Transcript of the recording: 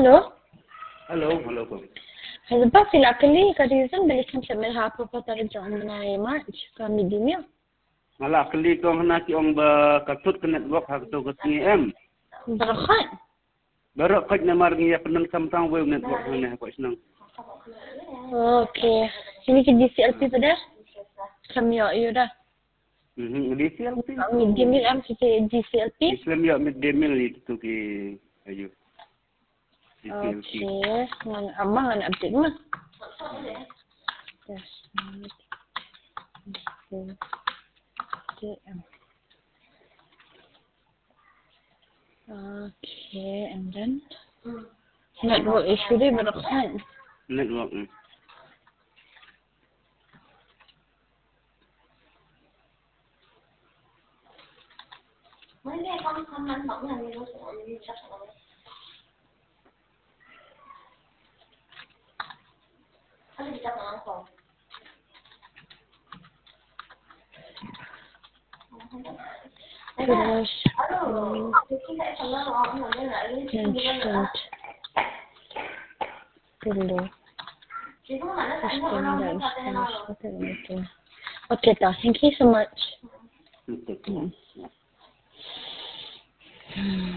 Halo? Halo po. Halimbawa sila kali reason balikan sa may hapo pa tayo dyan na March kami din yun. Ngala kali ko hana ki ong ba katut ka network hakto ko em. Barakan. Baru kat na margi ya penang samtang web network hana ko senang. Okay. Sini ke GCLP pada? Kami yuk dah. Di sial ti. Medium meal am si GCLP. Islam ya midday meal itu ki ayo. Okay. Ngan amang anak update mah. Yes. Okay, and then network issue dia berakan. Network. Terus instant dulu. Okay, thank you so much.